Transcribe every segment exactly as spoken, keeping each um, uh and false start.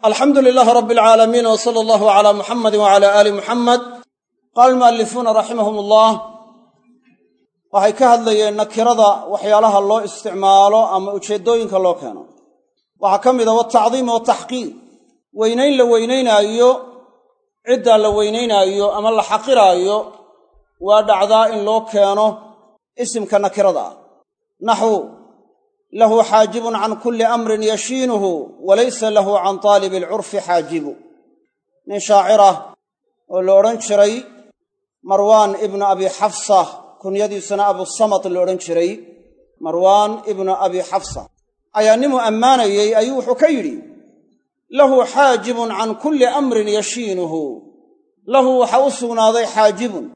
alxamdu lilaahi rabbi alcaalamiin w sala allahu calaa muxamadi wacala aali muxamed qaala almu'alifuuna raximahum ullah waxay ka hadlayeen nakirada waxyaalaha loo isticmaalo ama ujeeddooyinka loo keeno waxaa ka mid a watacdiim wataxqiir weynayn la weynaynaayo ciddaa la weynaynaayo ama la xaqiraayo waa dhacdaa in loo keeno isimka nakirada ah naxwu lahu xaajibun can kulli amrin yashiinuhu walaysa lahu can taalibi alcurfi xaajibu nin shaacirah oo la odhan jiray marwaan ibnu abi xafsa kunyadiisuna abusamad la odhan jiray marwaan ibnu abi xafsa ayaa nimuu ammaanayey ayuu wuxuu ka yidhi lahu xaajibun can kulli amrin yashiinuhu lahu waxaa u sugnaaday xaajibun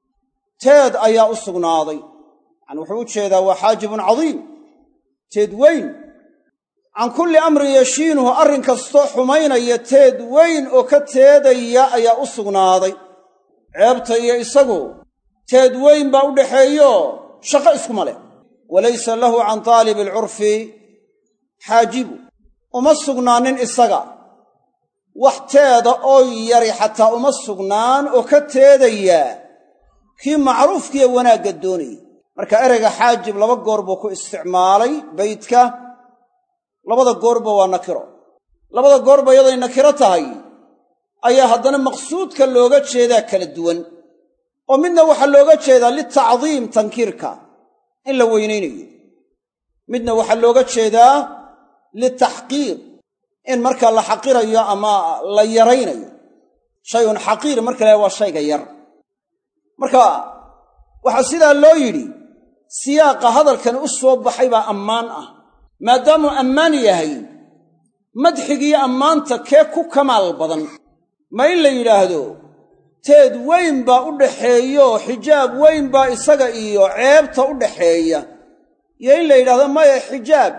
teed ayaa u sugnaaday yani wuxuu u jeedaa waa xaajibun cadiim teed weyn can kulli amrin yashiinuhu arrin kastoo xumaynaya teed weyn oo ka teedaya ayaa u sugnaaday ceebta iyo isagu teed weyn baa u dhaxeeyo shaqo iskuma leh walaysa lahu can taalibi alcurfi xaajibu uma sugnaanin isaga wax teeda oo yari xataa uma sugnaan oo ka teedaya kii macruufkiiyo wanaagga doonayay marka ereyga xaajib laba goor buu ku isticmaalay baydka labada goorba waa nakiro labada goorba iyaday nakiro tahay ayaa haddana maqsuudka looga jeedaa kala duwan oo midna waxaa looga jeedaa litacdiim tankiirka in la weynaynayo midna waxaa looga jeedaa litaxqiir in markaa la xaqirayo ama la yaraynayo shayun xaqiir marka laha waa shayga yar marka waxaa sidaa loo yidhi siyaaqa hadalkani u soo baxay baa ammaan ah maadaamuu ammaan yahay madxigiiyo ammaanta kee ku kamaal badan ma in la yidhaahdo teed weyn baa u dhaxeeyo xijaab weyn baa isaga iyo ceebta u dhaxeeya iyo in la yidhahdo maya xijaab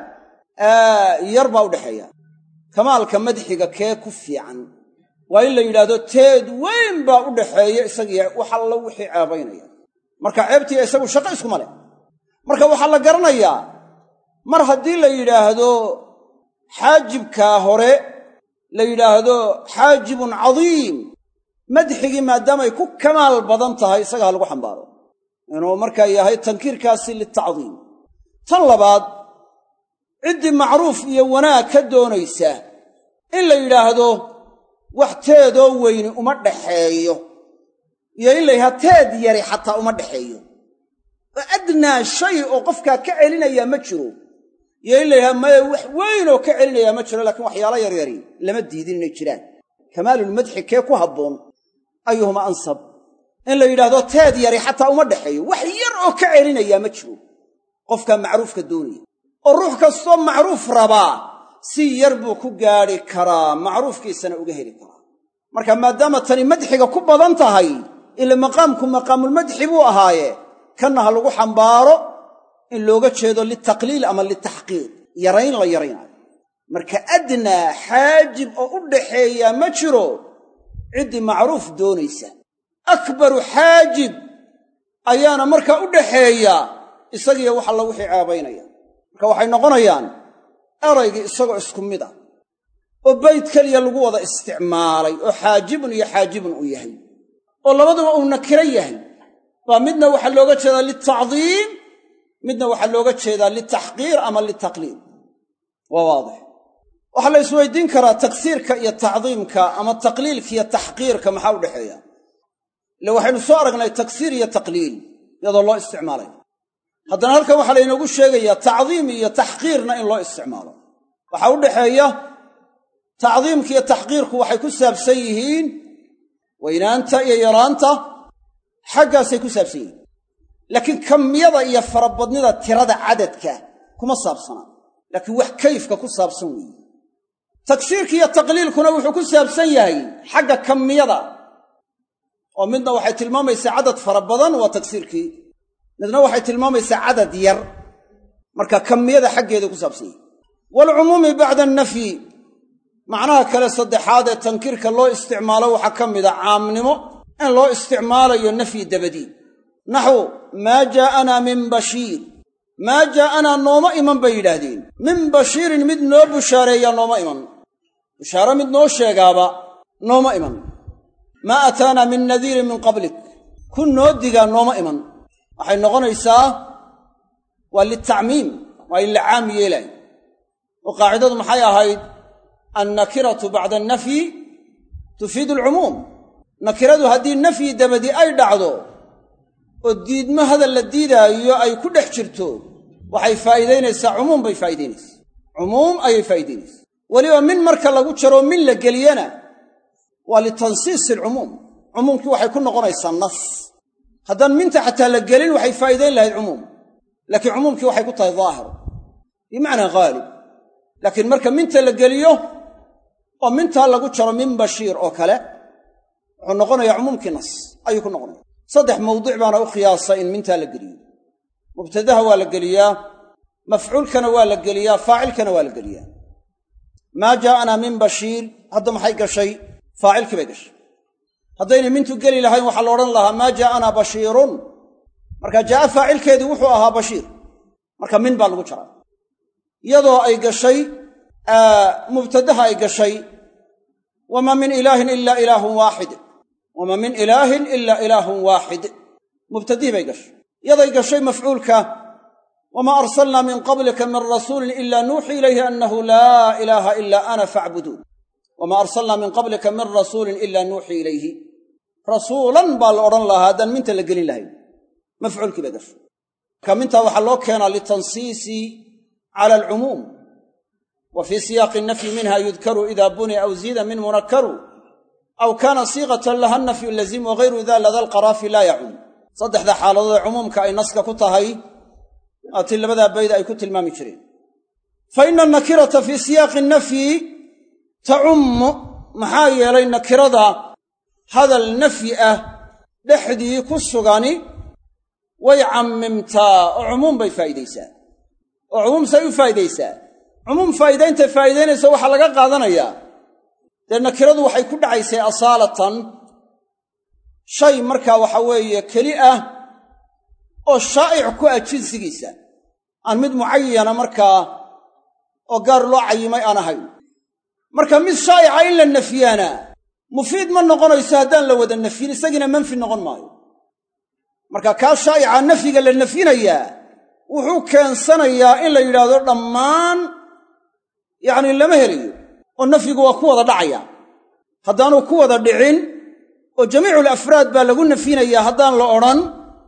yar baa u dhaxeeya kamaalka madxiga kee ku fiican waa in la yidhaahdo teed weyn baa u dhaxeeya isagiiyo wax alla wixii ceebaynaya marka ceebtiiya isagu shaqo iskuma leh marka waxaa la garanayaa mar haddii la yidhaahdo xaajibkaa hore la yidhaahdo xaajibun cadiim madxigii maadaamay ku kamaal badan tahay isaga ha lagu xambaaro inuu markaa yahay tankiirkaasi litacdiim tan labaad ciddii macruuf iyo wanaag ka doonaysa in la yidhaahdo wax teedoo weyni uma dhaxeeyo iyo in la yidhahdo teed yari xataa uma dhaxeeyo oo adnaa shay oo qofkaa ka celinayaa ma jiro iyo in la yidhahdo maya wax weynoo ka celinayaa ma jiro laakiin waxyaalo yaryari lama diidin inay jiraan kamaalulmadxi kee ku habboon ayuhuma ansab in la yidhaahdo teed yari xataa uma dhaxeeyo wax yar oo ka celinayaa ma jiro qofkaa macruufka doonaya oo ruux kastoo macruuf rabaa si yar buu ku gaadhi karaa macruufkiisana uga heli karaa marka maadaama tani madxiga ku badan tahay ila maqaamku maqaamulmadxi buu ahaaye kanna ha lagu xambaaro in looga jeedo litaqliil ama litaxqiir yarayn la yaraynayo marka adnaa xaajib oo u dhaxeeyaa ma jiro ciddii macruuf doonaysa akbaru xaajib ayaana markaa u dhaxeeya isagiiyo wax alla wixii ceebaynaya marka waxay noqonayaan eraygii isagoo isku mid ah oo bayd keliya lagu wada isticmaalay oo xaajibun iyo xaajibun uu yahay oo labaduba uu nakiro yahay baa midna waxaa looga jeedaa litacdiim midna waxaa looga jeedaa litaxqiir ama litaqliil waa waadix waxaa la isweydiin karaa tagsiirka iyo tacdiimka ama taqliilka iyo taxqiirka maxaa u dhexeeya ille waxaynu soo aragnay tagsiir iyo taqliil iyadoo loo isticmaalay haddana halkan waxaa laynoogu sheegayaa tacdiim iyo taxqiirna in loo isticmaalo waxaa u dhaxeeya tacdiimka iyo taxqiirku waxay ku saabsan yihiin weynaanta iyo yaraanta xaggaasay ku saabsan yihiin laakiin kamiyada iyo farabadnida tirada cadadka kuma saabsana laakiin wax kayfka ku saabsan weeye tagsiirka iyo taqliilkuna wuxuu ku saabsan yahay xagga kamiyada oo midna waxay tilmaamaysaa cadad fara badan waa tagsiirkii midna waxay tilmaamaysaa cadad yar marka kamiyada xaggeeda ku saabsan yahay waalcumuumi bacda annafyi macnaha kale saddexaad ee tankiirka loo isticmaalo waxaa ka mida caamnimo in loo isticmaalayo nafyi dabadii naxwu maa jaa'anaa min bashiir maa jaa'anaa nooma iman bay yidhaahdeen min bashiirin mid noo bushaareeyaa nooma iman bushaaro mid noo sheegaaba nooma iman maa ataana min nadiirin min qablik ku noo digaa nooma iman waxay noqonaysaa waa litacmiim waa in la caam yeelay oo qaacidadu maxay ahayd annakiratu bacda annafyi tufiidu alcumuum nakiradu haddii nafyi dabadi ay dhacdo oo diidmo hadal la diidaayo ay ku dhex jirto waxay faa'iidaynaysaa cumuum bay faa'iidaynaysaa cumuum ayay faa'iidaynaysaa weliba min marka lagu jaro min la geliyana waa litansiisi alcumuum cumuumkii waxay ku noqonaysaa nas haddaan minta xataa la gelin waxay faa'iidayn lahayd cumuum laakiin cumuumkii waxay ku tahay daahir bimacnaa haalib laakiin marka minta la geliyo oo mintaa lagu jaro min bashiir oo kale wuxuu noqonayaa cumuumkii nas ayuu ku noqonaya saddex mawduuc baana u khiyaasa in mintaa la geliyo mubtadaha waa la geliyaa mafcuulkana waa la geliyaa faacilkana waa la geliyaa maa jaa'anaa min bashiir hadda maxay gashay faacilkii bay gashay haddaynay mintu geli lahayn waxaa la odhan lahaa maa jaa'anaa bashiirun marka jaa'a faacilkeedii wuxuu ahaa bashiir marka min baa lagu jaraa iyadoo ay gashay mubtadaha ay gashay wamaa min ilaahin ilaa ilaahun waaxid wamaa min ilaahin ilaa ilaahun waaxid mubtadihii bay gashay iyaday gashay mafcuulka wamaa arsalnaa min qablika min rasuulin ilaa nuuxii ilayhi annahu laa ilaaha ilaa ana facbuduun wamaa arsalnaa min qablika min rasuulin ilaa nuuxii ilayhi rasuulan baa la odhan lahaa haddaan minta la gelin lahayn mafcuulkii bay gashay marka mintaa waxaa loo keenaa litansiisi cala alcumuum wa fii siyaaqi nafyi minha yudkaru ida buniya aw ziida min munakkaru aw kaana siiqatan laha nafyu lazim wagayru da lada alqaraafi laa yacum saddexda xaaladood ee cumuumka ay naska ku tahay aatii labadaa bayda ay ku tilmaami jireen fa ina annakirata fii siyaaqi nafyi tacummu maxaa yeelay nakirada hadal nafyi ah dhexdii ku sugani way cammimtaa oo cumuum bay faa'iidaysaa oo cumuum say u faa'iidaysaa cumuum faa'iidayntay faa'iidaynaysa waxaa laga qaadanayaa dee nakiradu waxay ku dhacaysay asaalatan shay markaa waxa weeye keli ah oo shaa'ic ku ah jinsigiisa aan mid mucayana markaa oo gaar loo cayimay aan ahayn marka mid shaa'ica in la nafyaana mufiid ma noqonayso haddaan la wada nafyin isagiina manfi noqon maayo marka kaa shaa'ica nafyiga la nafyinayaa wuxuu keensanayaa in la yidhaahdo dhammaan yacni lama helayo oo nafyigu waa ku wada dhacaya haddaanu ku wada dhicin oo jamiicu alafraad baa lagu nafyinayaa haddaan la odhan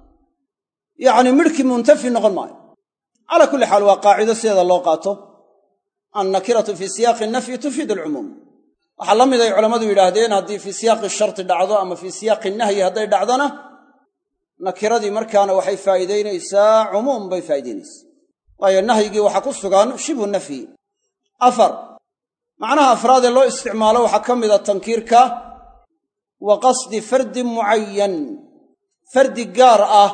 yacni midhkii muntafi noqon maayo calaa kulli xaal waa qaacido sideeda loo qaato annakiratu fii siyaaqi nafyi tufiidu alcumuum waxaa la mid ay culammadu yidhaahdeen haddii fii siyaaqi sharti dhacdo ama fii siyaaqi nahyi hadday dhacdona nakiradii markaana waxay faa'iidaynaysaa cumuum bay faa'iidaynaysaa waayo nahyigii waxaa ku sugan shibhu nafyi afar macnaha afraad ee loo isticmaalo waxaa ka mida tankiirka wa qasdi fardin mucayan fardi gaar ah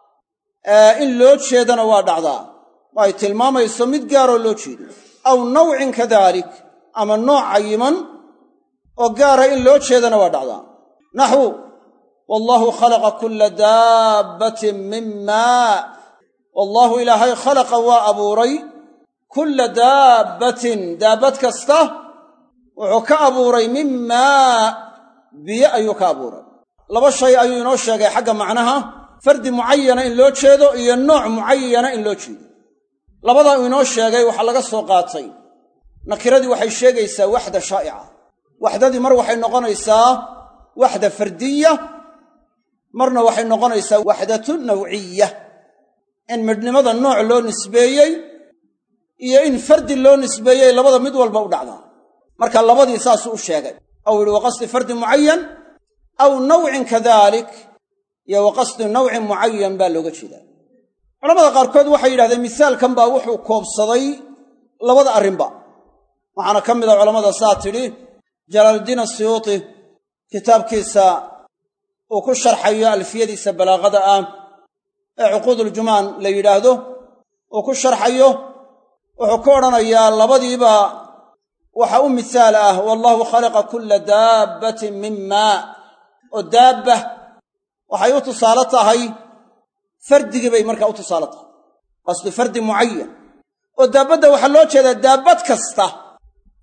in loo jeedana waa dhacdaa oo ay tilmaamayso mid gaaroo loo jeedo aw nawcin kadalik ama nooc cayiman oo gaara in loo jeedana waa dhacdaa naxwu wallaahu khalaqa kulla daabbatin min maa wallaahu ilaahay khalaqa waa abuuray kulla daabbatin daabbad kasta wuxuu ka abuuray min maa biyo ayuu ka abuuray laba shay ayuu inoo sheegay xagga macnaha fardi mucayana in loo jeedo iyo nooc mucayana in loo jeedo labadaa uu inoo sheegay waxaa laga soo qaatay nakiradii waxay sheegaysaa waxda shaa'ica waxdadii mar waxay noqonaysaa waxda fardiya marna waxay noqonaysaa waxdatu nawciya in midhnimada nooc loo nisbeeyey iyo in fardi loo nisbeeyey labada mid walba u dhacdaa marka labadii saasuu u sheegay aw yihi waqasdi fardi mucayan aw nawcin kadalik iyo waqasdi nawcin mucayan baa looga jeedaa culamada qaarkood waxay yidhahdeen misaalkan baa wuxuu koobsaday labada arrinba waxaana ka mid a culammada saa tidhi jalaaluddiin asiyuuti kitaabkiisa uu ku sharxayo alfiyadiisa balaaqada ah ee cuquuduljumaan la yidhaahdo uu ku sharxayo wuxuu ka odhanayaa labadiiba waxa u misaal ah wallaahu khalaqa kulla daabbatin min maa oo daabba waxay u tusaale tahay fardigii bay markaa u tusaale tahay qasdu fardi mucayan oo daabbadda waxaa loo jeedaa daabbad kasta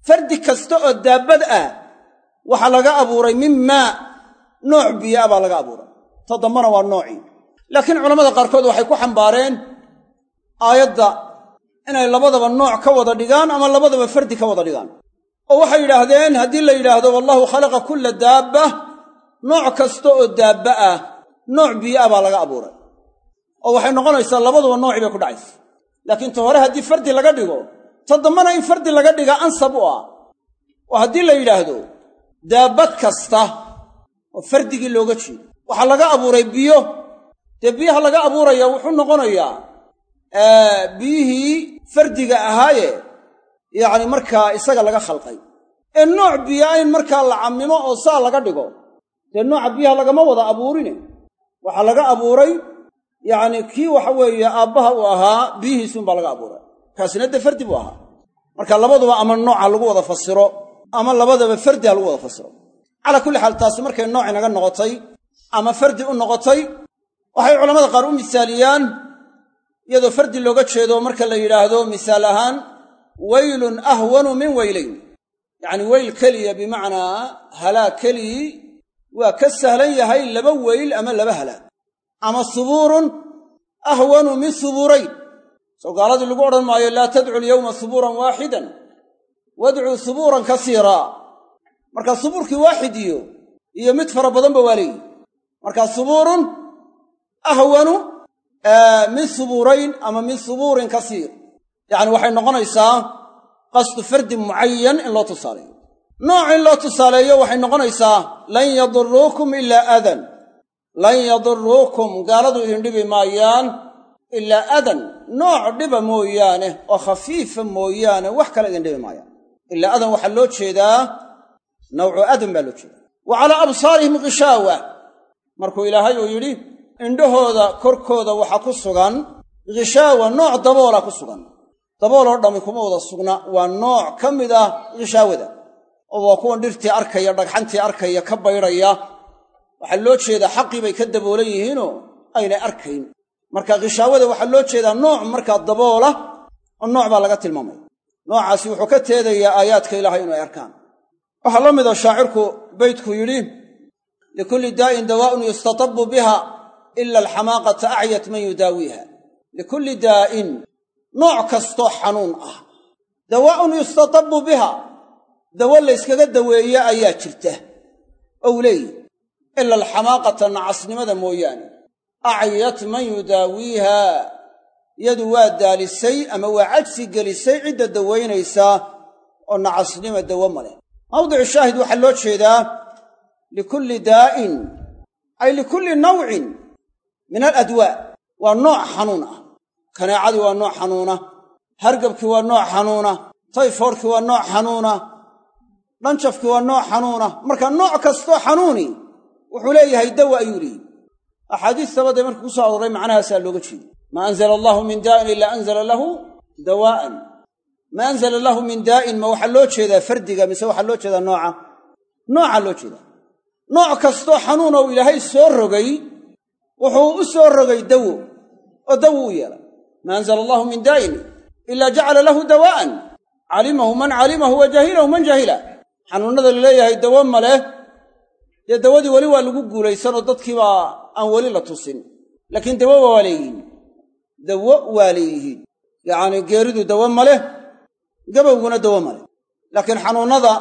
fardi kasta oo daabad ah waxa laga abuuray mimma nooc biyo baa laga abuuray tadamana waa noocii laakiin culamada qaarkood waxay ku xambaareen aayadda inay labadaba nooc ka wada dhigaan ama labadaba fardi ka wada dhigaan oo waxay yidhaahdeen haddii la yidhaahdo wallahu khalaqa kulla daabba nooc kasta oo daabba ah nooc biyo ah baa laga abuuray oo waxay noqonaysaa labaduba noocii bay ku dhacaysa laakiin ta hore haddii fardi laga dhigo ta dambana in fardi laga dhiga ansab u ah oo haddii la yidhaahdo daabad kasta oo fardigii looga jeedo waxaa laga abuuray biyo dee biyaha laga abuuraya wuxuu noqonayaa biyihii fardiga ahaaye yacni markaa isaga laga khalqay ee nooc biyo in markaa la cammimo oo saa laga dhigo dee nooca biyaha lagama wada abuurine waxaa laga abuuray yacni kii waxa weeye aabbaha uu ahaa biyihiisuunbaa laga abuuray kaasina dee fardi buu ahaa marka labaduba ama nooca lagu wada fasiro ama labadaba fardi ha lagu wada fasiro calaa kulli xaal taasi markay nooc inaga noqotay ama fardi u noqotay waxay culammada qaar u misaaliyaan iyadoo fardi looga jeedo marka la yidhaahdo misaal ahaan weylun ahwanu min weylayn yacni weyl keliya bimacnaa halaag kelii waa ka sahlan yahay laba weyl ama laba halaag ama subuurun ahwanu min subuurayn soo gaaladii lagu odhan maayo laa tadcu alyawma subuuran waaxidan wadcuu subuuran kasiiraa markaa subuurkii waaxid iyo iyo mid fara badanba waa leeyihi markaa subuurun ahwanu min subuurayn ama min subuurin kasiir yacni waxay noqonaysaa qasdu fardin mucayan in loo tusaaleeyo nooc in loo tusaaleeyo waxay noqonaysaa lan yaduruukum ilaa adan lan yaduruukum gaaladu idin dhibi maayaan ilaa adan nooc dhiba mooyaane oo khafiifa mooyaane wax kale idin dhibi maayaan ilaa adan waxaa loo jeedaa nawcu adan baa loo jeedaa wa calaa absaarihim ghishaawa markuu ilaahay uu yidhi indhahooda korkooda waxa ku sugan ghishaawa nooc daboola ku sugan dabooloo dhammi kuma wada sugna waa nooc ka mid ah ghishaawada oo waa kuwan dhirtii arkaya dhagxantii arkaya ka baydhaya waxaa loo jeedaa xaqii bay ka daboolan yihiinoo aynay arkayn marka ghishaawada waxaa loo jeedaa nooc markaa daboola oo nooc baa laga tilmaamaya noocaasi wuxuu ka teedayaa aayaadka ilaahay inay arkaan waxaa la mida shaacirku baydku yidhi likulli daa'in dawaa'un yustatabu biha ila alxamaaqata acyat man yudaawiiha likulli daa'in nooc kastoo xanuun ah dawaa'un yustatabu biha dawo layskaga daweeye ayaa jirta ou leeyi ila alxamaaqata nacasnimada mooyaane acyat man yudaawiiha yadu waa daalisay ama waa cajsi gelisay cidda dawaynaysaa oo nacasnima dawo ma leh mawdicu shaahid waxaa loo jeedaa likulli daa'in ay likulli nawcin min aladwaa waa nooc xanuun ah kaneecadii waa nooc xanuuna hargabkii waa nooc xanuuna tayfoorkii waa nooc xanuuna dhanjafkii waa nooc xanuuna marka nooc kastoo xanuuni wuxuu leeyahay dawa ayuu leeyihi axaadiistaba dee markuu ku soo aroray macnahaasaa looga jeeda maa anzala allaahu min daa'in ilaa anzala lahu dawaa'an maa anzala lahu min daa'in ma waxaa loo jeedaa fardiga mise waxaa loo jeedaa nooca noocaa loo jeedaa nooc kastoo xanuun ou ilaahay soo rogay wuxuu u soo rogay dawo oo dawo u yeelay maa anzala allaahu min daa'in ilaa jacala lahu dawaa'an calimahu man calimahu wa jahilahu man jahila xanuunnada laleeyahay dawo ma leh dee dawadii weli waa lagu guulaysanoo dadkiibaa aan weli la tusin laakiin dawo waa leeyihiin dawo waa leeyihiin yacanii geeridu dawo ma leh gabowguna dawo ma leh laakiin xanuunnada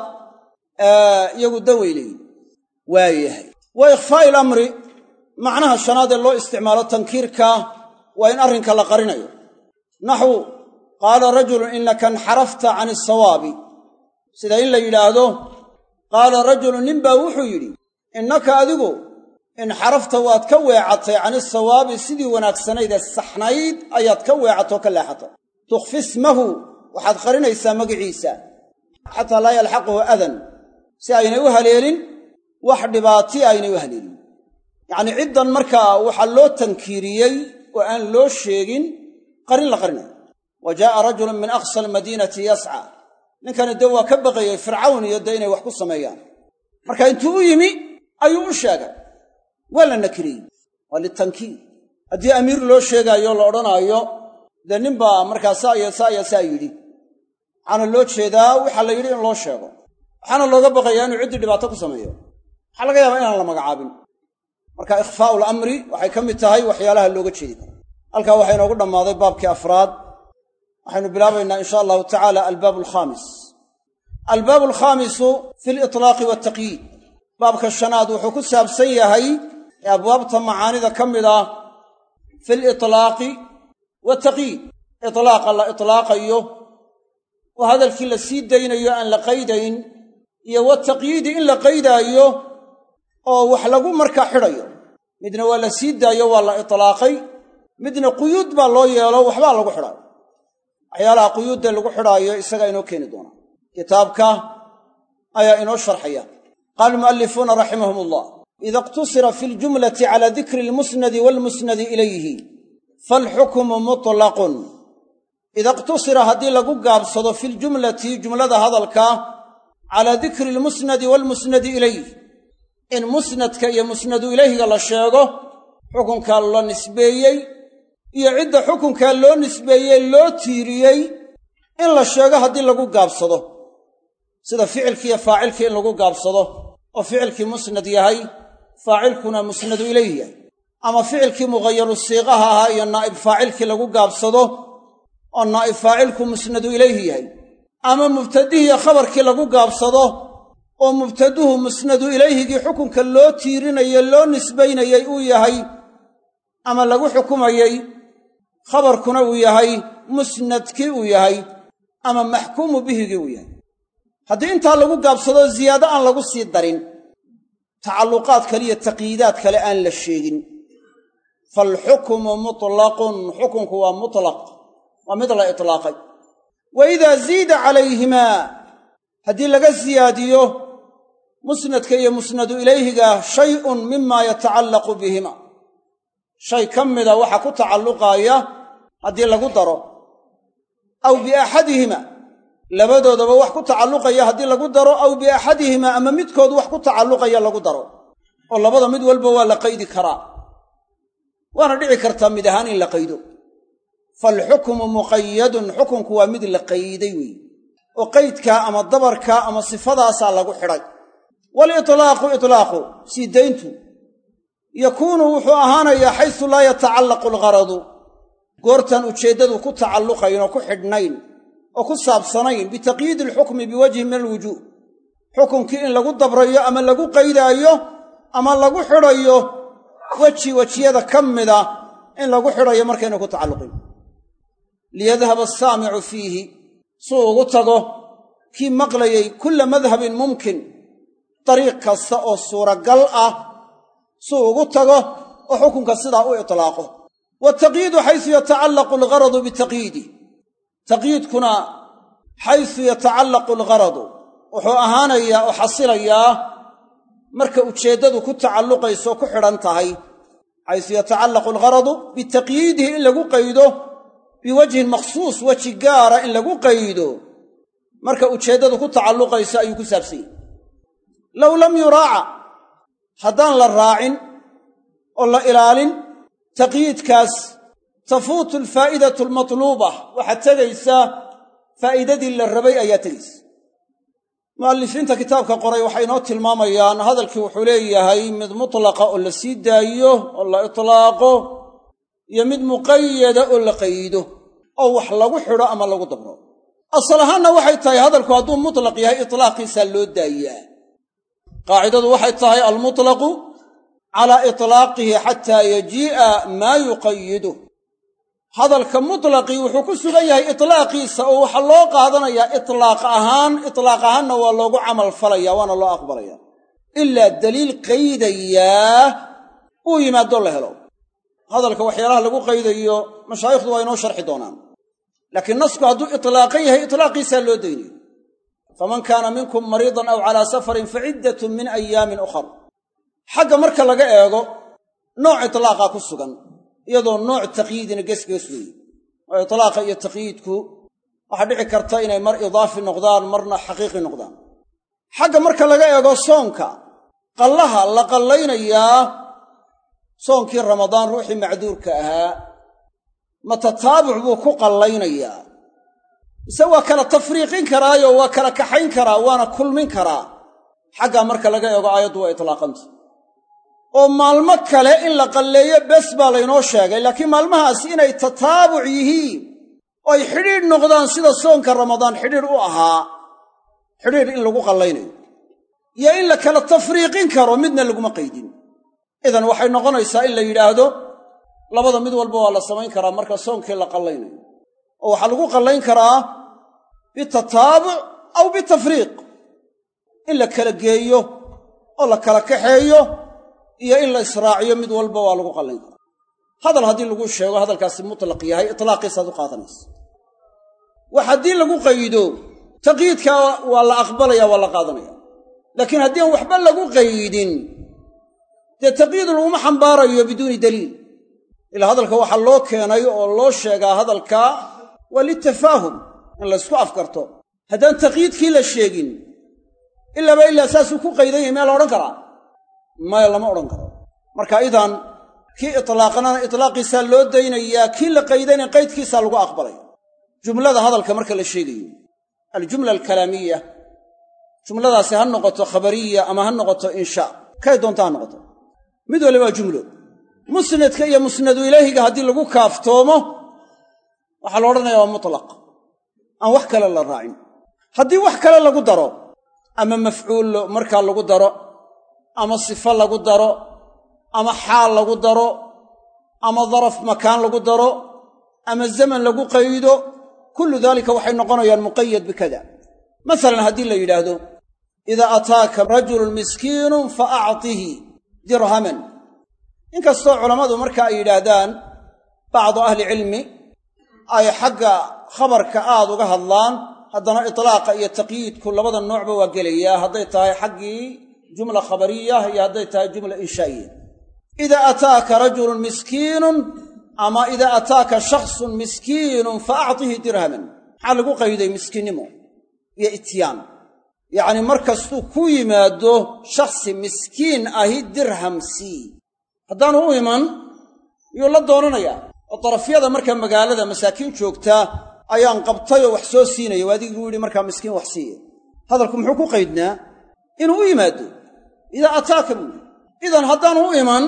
iyagu daway leeyihin waa yahay wa ikhfaa'i ilamri macnaha shanaad ee loo isticmaalo tankiirka waa in arrinka la qarinayo naxwu qaala rajulun innaka inxarafta can isawaabi sida in la yidhaahdo qaala rajulun ninbaa wuxuu yidhi innaka adigu inxarafta waad ka weecatay can isawaabi sidii wanaagsanayd ee saxnayd ayaad ka weecatoo ka leexatay tukhfi ismahu waxaad qarinaysaa magiciisa xataa laa yalxaquhu adan si aynay u haleelin wax dhibaati aynay u haleelin yacnii ciddan markaa waxaa loo tankiiriyey oo aan loo sheegin qarin la qarinayo wa jaa'a rajulun min aqsa almadiinati yascaa ninkani dee waa ka baqayey fircawn iyo dee inay wax ku sameeyaan marka intuu u yimi ayuu u sheegay waa la nakiriyey waa litankiir haddii amiir loo sheegaayo la odhanaayo dee ninbaa markaa saa iyo saa iyo saa yidhi waxaana loo jeedaa waxaa la yidhi in loo sheego waxaana looga baqayaa inuu ciddii dhibaato ku sameeyo waxaa laga yaabaa inaan la magacaabin marka ikhfaa'u lamri waxay ka mid tahay waxyaalaha looga jeedi karo halkaa waxaa inoogu dhammaaday baabkii afraad waxaynu bilaabaynaa in sha allahu tacaala albaab alkhaamis albaabu alkhaamisu fi litlaaqi waaltaqyiid baabka shanaad wuxuu ku saabsan yahay ee abwaabta macaanida ka mid ah fi litlaaqi waaltaqyiid itlaaqa la itlaaqayo oo hadalkii la sii daynayo aan la qaydayn iyo wataqyiidi in la qaydaayo oo wax lagu markaa xidhayo midna waa la sii daayo waa la itlaaqay midna quyuud baa loo yeelo waxbaa lagu xidhaayo waxyaalaha quyuudda lagu xidhaayo isagaa inoo keeni doonaa kitaabka ayaa inoo sharxaya qaala almu'allifuuna raximahum ullah ida iqtusira fi ljumlati cala dikri almusnadi waalmusnadi ilayhi faalxukmu mutlaqun ida iqtusira haddii lagu gaabsado fi ljumlati jumlada hadalka calaa dikri almusnadi waalmusnadi ilayh in musnadka iyo musnadu ilayhiga la sheego xukunkaa la nisbeeyey iyo cidda xukunkaa loo nisbeeyey loo tiiriyey in la sheego haddii lagu gaabsado sida ficilkii iyo faacilkii in lagu gaabsado oo ficilkii musnad yahay faacilkuna musnadu ilayhi yahay ama ficilkii mughayaru siiqaha ahaa iyo naa'ib faacilkii lagu gaabsado oo naa'ib faacilku musnadu ilayhi yahay ama mubtadihiiyo khabarkii lagu gaabsado oo mubtaduhu musnadu ilayhigii xukunka loo tiirinaye loo nisbaynayey uu yahay ama lagu xukumayey khabarkuna uu yahay musnadkii uu yahay ama maxkuumu bihigii uu yahay haddii intaa lagu gaabsado ziyaado aan lagu sii darin tacalluqaad kale iyo taqyiidaad kale aan la sheegin faalxukmu mutlaqun xukunku waa mutlaq waa mid la itlaaqay wa idaa ziida calayhimaa haddii laga siyaadiyo musnadka iyo musnadu ilayhiga shay'un mimaa yatacallaqu bihima shay ka mida waxa ku tacalluqaaya haddii lagu daro aw biaxadihima labadoodaba wax ku tacalluqaya haddii lagu daro aw biaxadihima ama midkood wax ku tacalluqaya lagu daro oo labada mid walba waa la qaydi karaa waana dhici kartaa mid ahaan in la qaydo faalxukmu muqayadun xukunku waa mid la qayday weeye oo qaydkaa ama dabarkaa ama sifadaasaa lagu xidhay walitlaaqu itlaaqu sii dayntu yakuunu wuxuu ahaanayaa xaysu laa yatacallaqu algharadu goortaan ujeeddadu ku tacalluqayn oo ku xidhnayn oo ku saabsanayn bitaqyiidi alxukmi biwajhin min alwujuuh xukunkii in lagu dabrayo ama lagu qaydaayo ama lagu xidhayo weji wejiyada ka mida in lagu xidhayo markayna ku tacalluqayn liyadhaba asaamicu fiihi suu ugu tago kii maqlayay kulla madhabin mumkin dariiq kasta oo suuragal ah suu ugu tago oo xukunka sidaa u itlaaqo waaltaqyiidu xaysu yatacallaqu algharadu bitaqyiidi taqyiidkuna xaysu yatacallaqu algharadu wuxuu ahaanayaa oo xasilayaa marka ujeeddadu ku tacalluqayso ku xidhan tahay xaysu yatacallaqu algharadu bitaqyiidihi in lagu qaydo biwajhin makhsuus weji gaara in lagu qaydo marka ujeeddadu ku tacalluqayso ayuu ku saabsan yahy low lam yuraaca haddaan la raacin oo la ilaalin taqyiidkaas tafuutu alfaa'idatu almatluuba waxaad tegaysaa faa'iidadii la rabay ayaa tegaysa mu'allifiinta kitaabka qoray waxay inoo tilmaamayaan hadalkii wuxuu leeyahay mid mutlaqa oo la sii daayo oo la itlaaqo iyo mid muqayada oo la qaydo oo wax lagu xidho ama lagu dabro asal ahaanna waxay tahay hadalku hadduu mutlaq yahay itlaaqiisaa loo daayaa qaacidadu waxay tahay almutlaqu calaa itlaaqihi xataa yajii'a maa yuqayiduh hadalka mutlaqii wuxuu ku sugan yahay itlaaqiisa oo waxaa loo qaadanayaa itlaaq ahaan itlaaq ahaanna waa loogu camal falaya waana loo aqbalaya ilaa daliil qaydayaa uu yimaado la helo hadalka waxyaalaha lagu qaydayo mashaayikhdu waa inoo sharxi doonaan laakiin nasku hadduu itlaaqan yahay itlaaqiisaa loo daynayo faman kaana minkum mariidan aw calaa safarin faciddatun min ayaamin ukhar xagga marka laga eego nooc itlaaqa ku sugan iyadoo nooc taqyiidina gesgees weeye oo itlaaqa iyo taqyiidku waxaa dhici karta inay mar idaafi noqdaan marna xaqiiqi noqdaan xagga marka laga eego soonka qallaha la qallaynayaa soonkii ramadaan ruuxii macduurka ahaa ma tataabuc buu ku qallaynayaa mise waa kala tafriiqin karaayo waa kala kaxayn karaa waana kulmin karaa xaggaa marka laga eego aayaddu waa itlaaqanta oo maalmo kale in la qalleeyo bes baa laynoo sheegay laakiin maalmahaasi inay tataabuc yihiin oo ay xidhiidh noqdaan sida soonka ramadaan xidhiidh u ahaa xidhiidh in lagu qallaynayo iyo in la kala tafriiqin karo midna laguma qaydin idan waxay noqonaysaa in la yidhaahdo labada mid walba waa la samayn karaa marka soonkii la qallaynayo oo waxaa lagu qallayn karaa bitataabuc aw bitafriiq in la kala geeyo oo la kala kaxeeyo iyo in la israaciyo mid walba waa lagu qallayn karaa hadal haddii lagu sheego hadalkaasi mutlaq yahay itlaaqiisaad u qaadanaysa wax haddii lagu qaydo taqyiidka waa la aqbalaya waa la qaadanaya laakiin haddii aan waxba lagu qaydin dee taqyiid laguma xambaarayo biduuni daliil ilaa hadalka waxaa loo keenay oo loo sheegaa hadalka waa litafaahum in laysku afkarto haddaan taqyiidkii la sheegin ilaaba ilaa saasuu ku qaydan yahay miyaa la odhan karaa maya lama odhan karo marka idan kii itlaaqnana itlaaqiisaa loo daynayaa kii la qaydayna qaydkiisaa lagu aqbalaya jumlada hadalka marka la sheegayo aljumla alkalaamiya jumladaasi ha noqoto khabariya ama ha noqoto inshaa kay doonta ha noqoto mid waliba waa jumlo musnadka iyo musnadu ilayhiga haddii lagu kaaftoomo waxaa la odhanaya waa mutlaq aan wax kale la raacin haddii wax kale lagu daro ama mafcuul markaa lagu daro ama sifo lagu daro ama xaal lagu daro ama daraf makaan lagu daro ama zaman lagu qaydo kullu daalika waxay noqonayaan muqayad bikada masalan haddii la yidhaahdo idaa ataaka rajulun miskiinun fa actihi dirhaman inkastoo culammadu marka ay yidhaahdaan bacdu ahli cilmi ay xagga khabarka aad uga hadlaan haddana itlaaqa iyo taqyiidku labada noocba waa gelayaa hadday tahay xaggii jumla khabariya iyo hadday tahay jumla inshaa'iya idaa ataaka rajulun miskiinun ama idaa ataaka shakhsun miskiinun fa actihi dirhaman maxaa lagu qayday miskiinnimo iyo ityaan yacnii markastuu ku yimaado shakhsi miskiin ahi dirham sii haddaanu u iman yuu la doonanayaa oo darafyada markaa magaalada masaakiin joogtaa ayaan qabtay oo wax soo siinaya waa adiguu yidhi markaa miskiin wax siiya hadalku muxuu ku qaydnaa inuu u yimaado idaa ataaka buu yidhi idan haddaanu u iman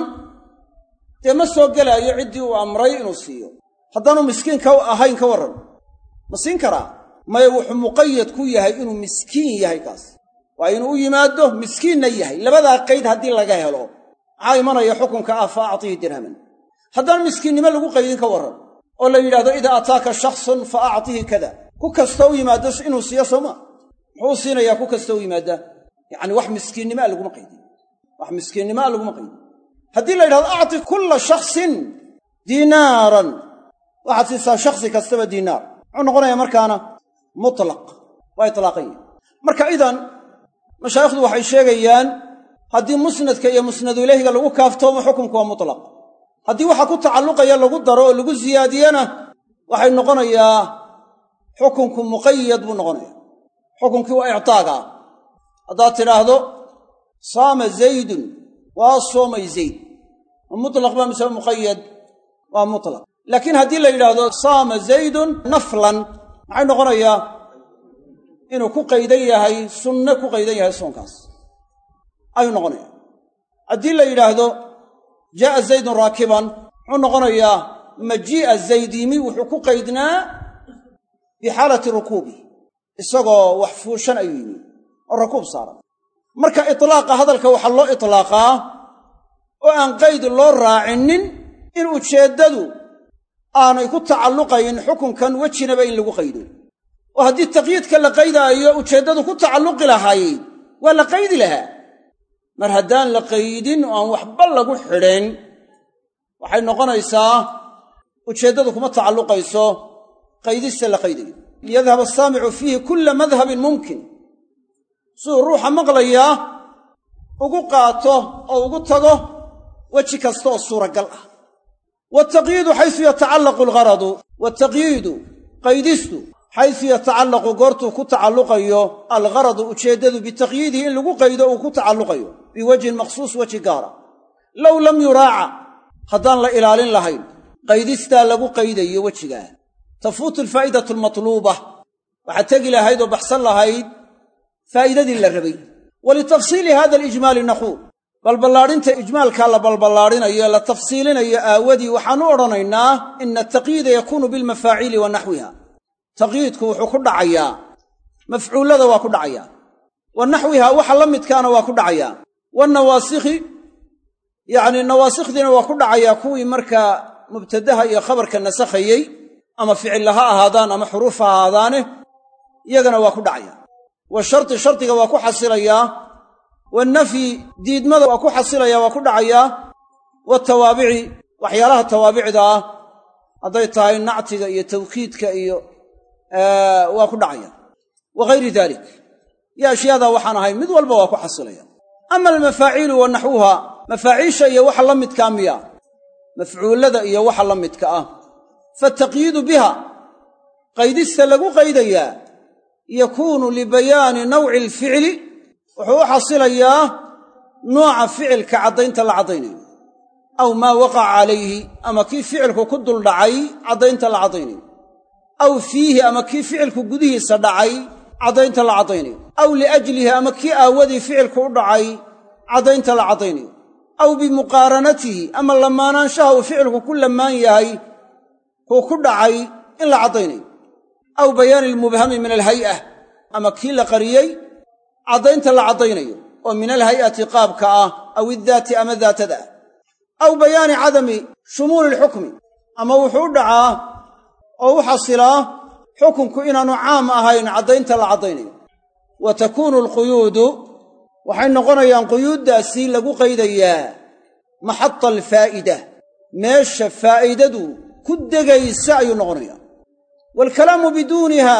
dee ma soo gelaayo ciddii uu amray inuu siiyo haddaanu miskiinka ahayn ka warran ma siin karaa maya wuxuu muqayad ku yahay inuu miskiin yahay kaas waa inuu u yimaado miskiinna yahay labadaa qayd haddii laga helo maxaa imanaya xukunka ah fa actihi dirhaman haddaan miskiinnimo lagu qaydin ka warran oo la yidhahdo idaa ataaka shakhsun fa actihi kada ku kastoo u yimaado inuu siiyo sooma muxuu u siinayaa ku kastoo u yimaada yacni wax miskiinnimaa laguma qaydin wax miskiinnimaa laguma qaydin haddii la yidhahdo acti kulla shakhsin diinaaran waxaad siisaa shakhsi kastaba diinaar muxuu noqonayaa markaana mutlaq waa itlaaqan yahay marka idan mashaayikhdu waxay sheegayaan haddii musnadka iyo musnadu ilayhiga lagu kaaftoomo xukunku waa mutlaq haddii waxa ku tacalluqaya lagu daro oo lagu siyaadiyana waxay noqonayaa xukunku muqayad buu noqonaya xukunkii waa ictaaga haddaad tidhaahdo saama zaydun waa soomay zayd ma mutlaq baa mise muqayad waa mutlaq laakiin haddii la yidhaahdo saama zaydun naflan maxay noqonayaa inuu ku qaydan yahay sunne ku qaydan yahay soonkaas ayuu noqonaya haddii la yidhaahdo jaa'a zaydun raakiban muxuu noqonayaa majii'a zaydimi wuxuu ku qaydnaa bixaalati rukuubi isagoo wax fuushan ayuu yimi oo rakuub saaran marka itlaaqa hadalka waxaa loo itlaaqaa oo aan qayd loo raacinin in ujeeddadu aanay ku tacalluqayn xukunkan wejinaba in lagu qaydo oo haddii taqyiidka la qaydaayo ujeeddadu ku tacalluqi lahayd waa la qaydi lahaa mar haddaan la qaydin oo aan waxba lagu xidhin waxay noqonaysaa ujeeddadu kuma tacalluqayso qaydista la qaydayo liyadhab asaamicu fiihi kulla madhabin mumkin siduu ruuxa maqlayaa ugu qaato oo ugu tago weji kasta oo suuragal ah waaltaqyiidu xaysu yatacallaqu algharadu waaltaqyiidu qaydistu xaysu yatacallaqu goortuu ku tacalluqayo algharadu ujeeddadu bitaqyiidihi in lagu qaydo uu ku tacalluqayo biwajhin maqsuus weji gaara low lam yuraaca haddaan la ilaalin lahayn qaydistaa lagu qaydayo wejigaa tafuutu alfaa'idatu almatluuba waxaa tegi lahayd oo baxsan lahayd faa'iidadii la rabay. walitafsiili hada alijmaali naquul balballaadhinta ijmaalkaa la balballaadhinayo la tafsiilinayo aawadii waxaan u odhanaynaa ina ataqyiida yakuunu bilmafaaciili wa naxwiha. taqyiidku wuxuu ku dhacayaa mafcuullada waa ku dhacayaa, wa naxwiha waxa la midkaana waa ku dhacayaa, wanawaasikhi yacni nawaasikdiina waa ku dhacayaa kuwii markaa mubtadaha iyo khabarka nasakhayey ama ficilla ha ahaadaan ama xuruuf ha ahaadaane iyagana waa ku dhacayaa. washarti shardiga waa ku xasilayaa, wannafyi diidmada waa ku xasilayaa waa ku dhacayaa, watawaabici waxyaalaha tawaabicda ah hadday tahay nactiga iyo tawkiidka iyo waa ku dhacaya, wa ghayri dalik iyo ashyaadaa waxaan ahay mid walba waa ku xasilaya. ama almafaaciilu wa naxwuha mafaaciisha iyo waxa la midkaa miya mafcuullada iyo waxa la midka ah fataqyiidu biha qaydista lagu qaydayaa yakuunu libayaani nawci alficli wuxuu u xasilayaa nooca ficilka caddaynta la caddaynayo, aw maa waqaca calayhi ama kii ficilku ku dul dhacay caddaynta la caddaynayo, aw fiihi ama kii ficilku gudihiisa dhacay caddaynta la caddaynayo, aw liajlihi ama kii aawadii ficilku u dhacay caddaynta la caddaynayo, aw bimuqaaranatihi ama lamaanaanshaha uu ficilku ku lamaan yahay kuu ku dhacay in la caddaynayo, aw bayaani almubhami min alhay'ah ama kii la qariyey caddaynta la caddaynayo oo min alhay'ati qaabka ah, aw iddaati ama daatada ah, aw bayaani cadami shumuuli alxukmi ama wuxuu u dhacaa oo u xasilaa xukunku inaanu caam ahayn caddaynta la caddaynayo. wa takuunu alquyuudu waxay noqonayaan quyuuddaasi lagu qaydayaa maxata alfaa'ida meesha faa'idadu ku degaysa ayuu noqonayaa. waalkalaamu biduuniha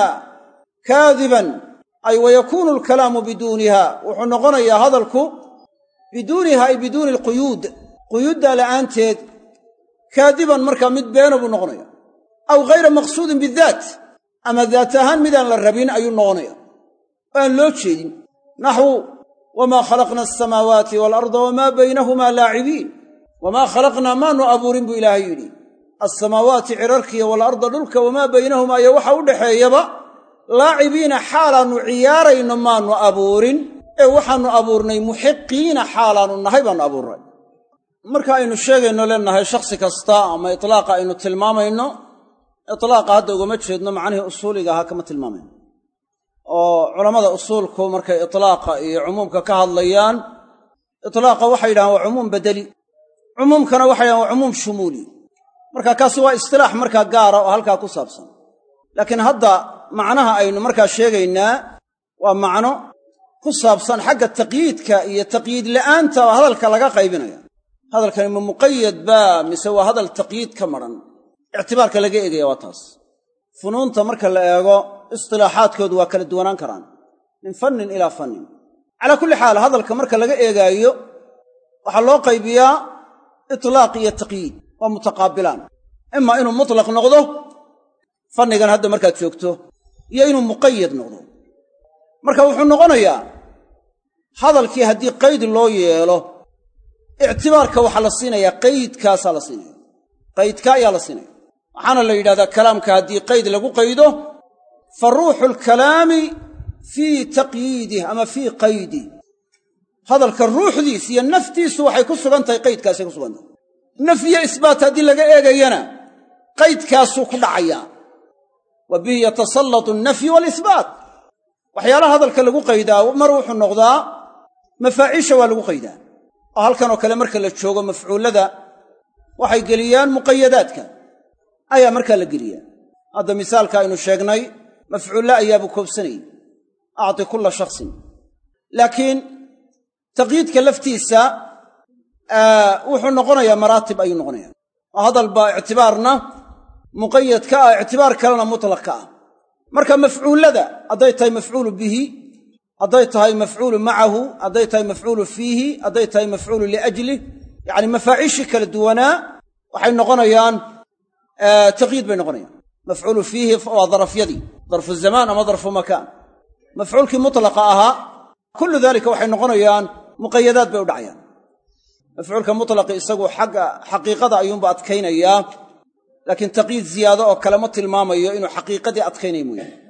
kaadiban ay wa yakuunu alkalaamu biduuniha wuxuu noqonayaa hadalku biduuniha ay biduuni alquyuud quyuuddaa la'aanteed kaadiban markaa mid beena buu noqonaya, aw ghayra maqsuudin bidaat ama daat ahaan midaan la rabin ayuu noqonaya oo aan loo jeedin. naxwu wamaa khalaqna alsamaawaati waalarda wamaa baynahumaa laacibiin, wamaa khalaqnaa maanu abuurin buu ilaahay yidhi alsamaawaati cirarkiya waalarda dhulka wamaa baynahumaa iyo waxa u dhaxeeyaba laacibiina xaalaannu ciyaarayno maannu abuurin ee waxaannu abuurnay muxiqiina xaalaannu nahay baannu abuurnay. marka aynu sheegayno leenahay shakhsi kasta ama itlaaqa aynu tilmaamayno itlaaqa hadda ugama jeedno macnihii usuuliga ahaa kama tilmaamayno, oo culammada usuulku markay itlaaqa iyo cumuumka ka hadlayaan itlaaqa waxay yidhahaan waa cumuum bedeli, cumuumkana waxay yidhahan waa cumuum shumuuli. marka kaasi waa istilaax markaa gaara oo halkaa ku saabsan, laakiin hadda macnaha aynu markaa sheegaynaa waa macno ku saabsan xagga taqyiidka iyo taqyiid la'aanta oo hadalka laga qaybinaya. hadalkani ma muqayad baa mise waa hadal taqyiid ka madhan? ictibaarka laga eegaya waa taas. funuunta marka la eego istilaaxaadkoodu waa kala duwanaan karaan min fannin ilaa fannin. calaa kulli xaal hadalka marka laga eegaayo waxaa loo qaybiyaa itlaaq iyo taqyiid, waa mutaqaabilaan. imaa inuu mutlaq noqdo fannigan hadda markaad joogto iyo inuu muqayad noqdo. marka wuxuu noqonayaa hadalkii haddii qayd loo yeelo ictibaarka waxaa la siinayaa qaydkaasaa la siinaya, qaydka ayaa la siinaya. waxaana la yidhahdaa kalaamka haddii qayd lagu qaydo fa ruuxu alkalaami fii taqyiidih ama fii qaydih, hadalka ruuxdiis iyo naftiisu waxay ku sugan tahay qaydkaasay ku sugan tahay. nafyiyo isbaat haddii laga eegayana qaydkaasuu ku dhacayaa. wa bihi yatasallatu alnafyu waalisbaat. waxyaalaha hadalka lagu qaydaa mar wuxuu noqdaa mafaaciisha waa lagu qaydaa, oo halkan oo kale marka la joogo mafcuullada waxay geliyaan muqayadaadka ayaa markaa la geliyaa. hadda misaalka aynu sheegnay mafcuulle ayaabuu koobsanayay, acti kulla shaksin. laakiin taqyiidka laftiisa wuxuu noqonayaa maraatib ayuu noqonayaa, oo hadal baa ictibaarna muqayad ka ah, ictibaar kalena mutlaq ka ah. marka mafcuullada hadday tahay mafcuulu bihi, hadday tahay mafcuulu macahu, hadday tahay mafcuulu fiihi, hadday tahay mafcuulu liajlih, yacni mafaaciishii kala duwanaa waxay noqonayaan taqyiid bay noqonayaan. mafcuulu fiihi waa darafyadii, darfu zamaan ama darfu makaan. mafcuulkii mutlaqa ahaa kullu daalika waxay noqonayaan muqayadaad bay u dhacayaan. mafcuulka mutlaqi isagu xagga xaqiiqada ayuunba adkaynayaa, laakiin taqyiid ziyaado oo kale ma tilmaamayo inuu xaqiiqadii adkaynayo mooyaane.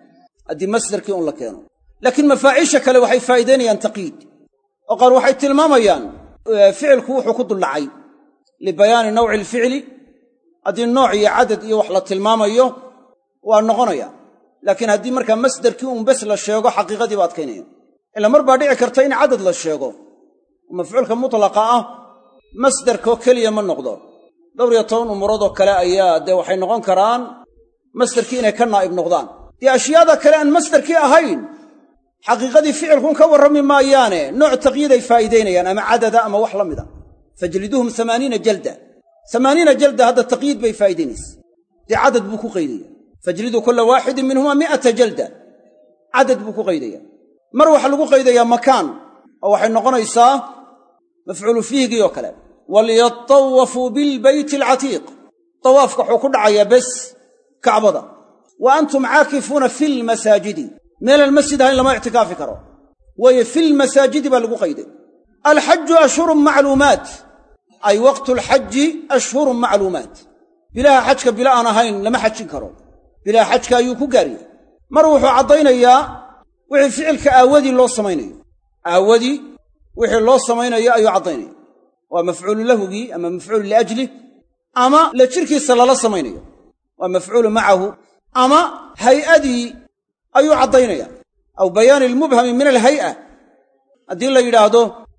haddii masdarkii un la keeno laakiin mafaaciisha kale waxay faa'iidaynayaan taqyiid oo qaar waxay tilmaamayaan ficilku wuxuu ku duldhacay libayaani nawci alficli haddii nooc iyo cadad iyo wax la tilmaamayo waa noqonaya laakiin haddii markaa masdarkii un bes la sheego xaqiiqadii ba adkaynaya ila mar baa dhici karta in cadad la sheego mafcuulka mutlaqa ah masdarkoo keliya ma noqdo dhowr iyo toban umuroodoo kale ayaa dee waxay noqon karaan masdarkii inay ka naa'ib noqdaan dee ashyaada kale aan masdarkii ahayn xaqiiqadii ficilkun ka warrami maayaane nooc taqyiiday faa'iidaynayaan ama cadada ama wax la mida fajliduuhum amaaniina jalda amaaniina jalda hadda taqyiid bay faa'iidaynaysa dee cadad buu ku qaydaya fajliduu kulla waaxidin minhuma mi'ata jalda cadad buu ku qaydaya mar waxa lagu qaydayaa makaan oo waxay noqonaysaa mafcuulu fiihgii oo kale waliyatawafuu bilbayti alcatiiq tawaafka wuxuu ku dhacayaa bes kacbada wa antum caakifuuna fi lmasaajidi meelaan masjid ahayn lama ictikaafi karo waayo filmasaajidi baa lagu qayday alxaju ashhurun macluumaat ay waqtu alxaji ashhurun macluumaat bilaha xajka bila aan ahayn lama xajin karo bilaha xajka ayuu ku gaariyey mar wuxuu caddaynayaa wixii ficilka aawadii loo samaynayo aawadii wixii loo samaynayo ayuu caddaynaya waa mafcuulu lahugii ama mafcuulu liajlih ama la jirkiisa lala samaynayo waa mafcuulu macahu ama hay'adii ayuu caddaynaya aw bayaani almubhami min alhay'a haddii la yidhaahdo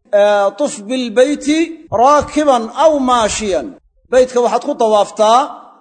tuf bilbeyti raakiban aw maashiyan beytka waxaad ku dawaaftaa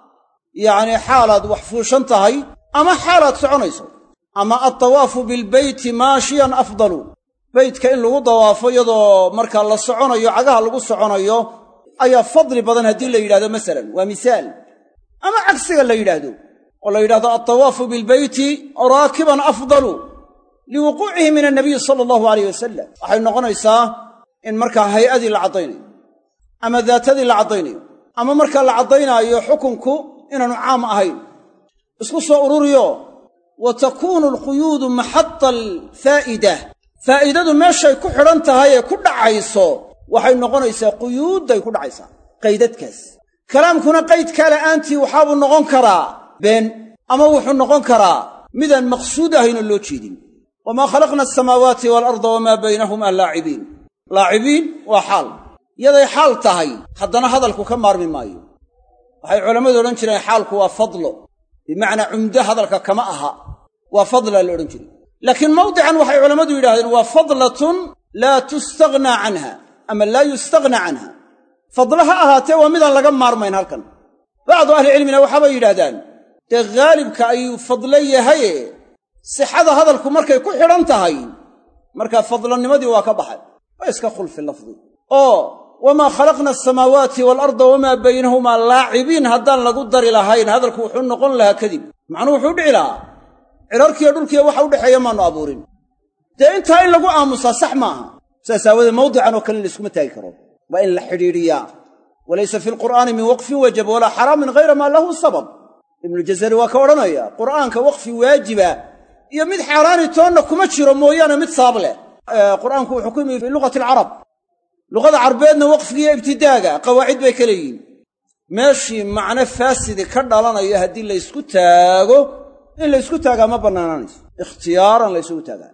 yacnii xaalaad wax fuushan tahay ama xaalaad soconayso ama altawaafu bilbeyti maashiyan afdalu beytka in lagu dawaafo iyadoo markaa la soconayo cagaha lagu soconayo ayaa fadli badan haddii la yidhahdo masalan waa misaal ama cagsiga la yidhaahdo oo la yidhahdo altawaafu bilbeyti raakiban afdalu liwuquucihi min annabiyi sala allahu alayh wasalam waxay noqonaysaa in markaa hay'adii la caddaynayo ama daatadii la caddaynayo ama markaa la caddaynaayo xukunku inaanu caam ahayn isku soo ururiyo wa takuunu alquyuudu maxata alfaa'ida faa'iidadu meeshay ku xidhan tahay ee ku dhacayso waxay noqonaysaa quyuudday ku dhacaysaa qaydadkaas kalaamkuna qaydkaa la'aantii waxaabuu noqon karaa been ama wuxuu noqon karaa midaan maqsuud ahaynoo loo jeedin wamaa khalaqna asamaawaati waalarda wamaa baynahumaa laacibiin laacibiin waa xaal yaday xaal tahay haddana hadalku ka maarmi maayo waxay culammadu odhan jireen xaalku waa fadlo bimacnaa cumdo hadalka kama aha waa fadlaa la odhan jiray laakiin mawdican waxay culammadu yidhahdeen waa fadlatun laa tustaghnaa canha ama laa yustaghnaa canha fadlo ha ahaatee waa midaan laga maarmayn halkan bacdu ahlicilmina waxaabay yidhahdaan dee haalibka ayuu fadlo yahaye sixada hadalku markay ku xidhan tahay markaa fadlanimadii waa ka baxay waa iska khulfi lafdi oo wamaa khalaqna asamaawaati waalarda wamaa baynahumaa laacibiin haddaan lagu dari lahayn hadalku wuxuu noqon lahaa kadib macnuu wuxuu dhici lahaa cirarkiiyo dhulkiiyo waxa u dhexeeya maannu abuurin dee intaa in lagu aamusaa sax maaha saas aawadee mawdican oo kale layskuma taagi karo waa in la xidhiidhiyaa walaysa fi lqur'aani min waqfin wajab walaa xaraamin hayra maa lahu sabab ibnujazari waa ka odhanaya qur'aanka waqfi waajiba iyo mid xaaraani toonna kuma jiro mooyaane mid sabab leh qur'aanku wuxuu ku yimi fi luqati alcarab luqada carbeedna waqfigiiyo ibtidaaga qawaacid bay ka leeyihiin meeshii macno faasidi ka dhalanayo haddii laysku taago in laysku taagaa ma bannaanaanayso ikhtiyaaran laysugu taagaa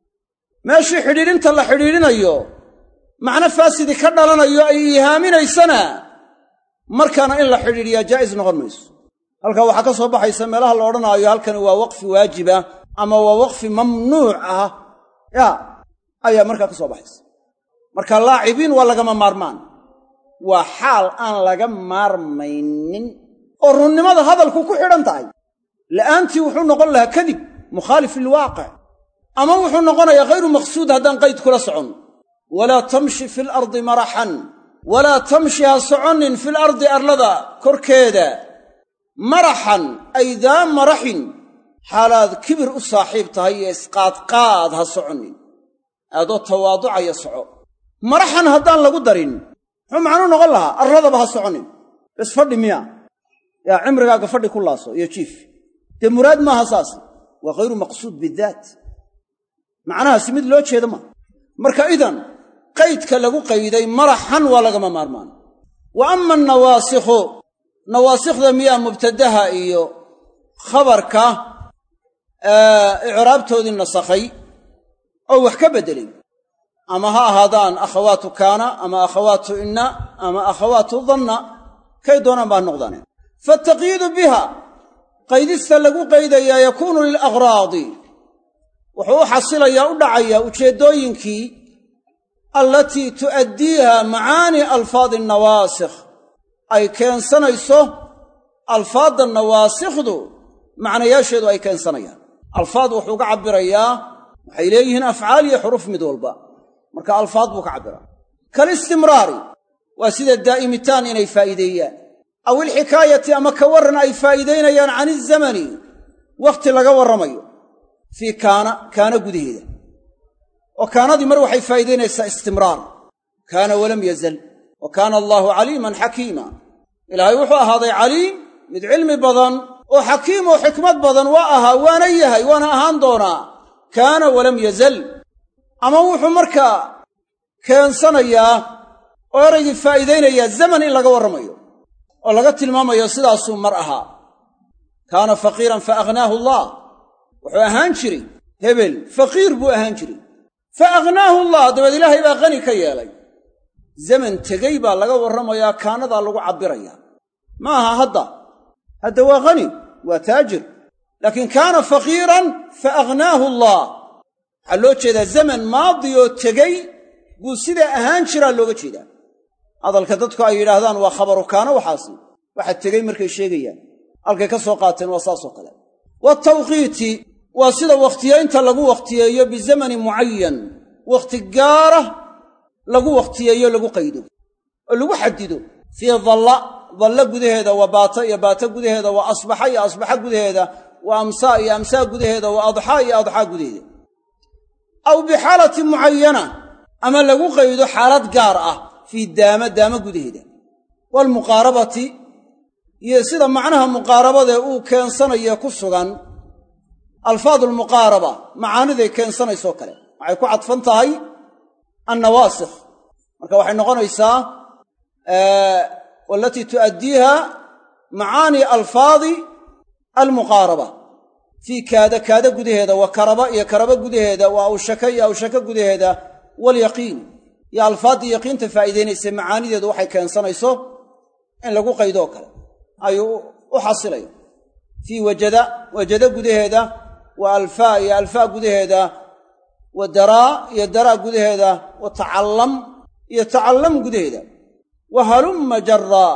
meeshii xidhiidhinta la xidhiidhinayo macno faasidi ka dhalanayo ay ihaaminaysana markaana in la xidhiidhiyaa jaa'is noqon mayso halkaa waxaa ka soo baxaysa meelaha la odhanaayo halkani waa waqfi waajiba ama waa waqfi mamnuuc ah ya ayaa markaa ka soo baxaysa marka laacibiin waa lagama maarmaan waa xaal aan laga maarmaynin oo runnimada hadalku ku xidhan tahay la'aantii wuxuu noqon lahaa kadib mukhaalif lilwaaqic ama wuxuu noqonayaa hayru maqsuud haddaan qayd kula socon walaa tamshi fi lardi maraxan walaa tamshi ha soconin fil ardi arlada korkeeda maraxan ay daa maraxin xaalaad kibir u saaxiib tahay iyo isqaadqaad ha soconin aadoo tawaaducaya soco maraxan haddaan lagu darin muxuu macnuu noqon lahaa arladaba ha soconin bes fadhi miya yaa cimrigaaga fadhi ku laaso iyo jiif dee muraad maaha saas waa hayru maqsuud bidaat macnahaasi mid loo jeeda maa marka idan qaydka lagu qayday maraxan waa lagama maarmaan wa ama annawaasikhu nawaasikhda miyaa mubtadaha iyo khabarka icraabtoodii nasakhay oo wax ka beddelay ama ha ahaadaan akhawaatu kaana ama akhawaatu inna ama akhawaatu danna kay doonaan baa noqdaan faataqyiidu biha qaydista lagu qaydayaa yakuunu lilaghraadi wuxuu u xasilayaa u dhacayaa ujeeddooyinkii allatii tu'addiiha macaani alfaadi annawaasikh ay keensanayso alfaadda nawaasikhdu macnayaasheedu ay keensanayaan alfaad wuxuu ka cabbirayaa waxay leeyihiin afcaal iyo xuruf mid walba marka alfaad buu ka cabbiraa kalistimraari waa sida daa'imitaan inay faa'iideeyaan aw ilxikaayati ama ka warran ay faa'iidaynayaan can izamani wakhti laga warramayo fii kaana kaana gudaheeda oo kaanadii mar waxay faa'iidaynaysaa istimraar kaana walam yazal wa kaana allaahu caliiman xakiima ilaahay wuxuu ahaaday caliim mid cilmi badan oo xakiim oo xikmad badan waa ahaa waana yahay waana ahaan doonaa kaana walam yazal ama wuxuu markaa keensanayaa oo eraygii faa'iidaynayaa zaman in laga warramayo oo laga tilmaamayo sidaasuu mar ahaa kaana faqiiran fa aghnaahu allah wuxuu ahaan jiray hebel faqiir buu ahaan jiray fa aghnaahu allah dabeed ilaahay baa qani ka yeelay zaman tegey baa laga warramayaa kaanadaa lagu cabbirayaa ma aha hadda hadda waa qani waa taajir laakiin kaana faqiiran fa aghnaahu allah waxaa loo jeedaa zaman maadi oo tegey buu sidaa ahaan jiraa looga jeedaa hadalka dadku ay yidhaahdaan waa khabaru kaana waxaasi waxa tegey markay sheegayaan halkay ka soo qaateen waa saasoo kale watawqiiti waa sida wakhtiyaynta lagu wakhtiyeeyo bizamanin mucayan wakhti gaara lagu wakhtiyeeyo lagu qaydo oo lagu xadido fii dalla dalla gudaheeda waa baata iyo baata gudaheeda waa asbaxa iyo asbaxa gudaheeda waa amsaa iyo amsaa gudaheeda waa adxaa iyo adxaa gudaheeda aw bixaalatin mucayana ama lagu qaydo xaalad gaar ah fii daama daama gudaheeda waalmuqaarabati iyo sida macnaha muqaarabadee uu keensanayo ku sugan alfaadulmuqaaraba macaaniday keensanaysoo kale waxay ku cadfan tahay annawaasikh marka waxay noqonaysaa waalatii tu'addiiha macaani alfaadi almuqaaraba fii kaada kaada gudaheeda wa karaba iyo karaba gudaheeda wa awshaka iyo awshaka gudaheeda waalyaqiin iyo alfaaddii yaqiinta faa'iidaynaysa macaanideedu waxay keensanayso in lagu qaydoo kale ayuu u xasilayo fii wajada wajada gudaheeda wa alfaa iyo alfaa gudaheeda wa daraa iyo daraa gudaheeda wa tacallam iyo tacallam gudaheeda wa halumma jarraa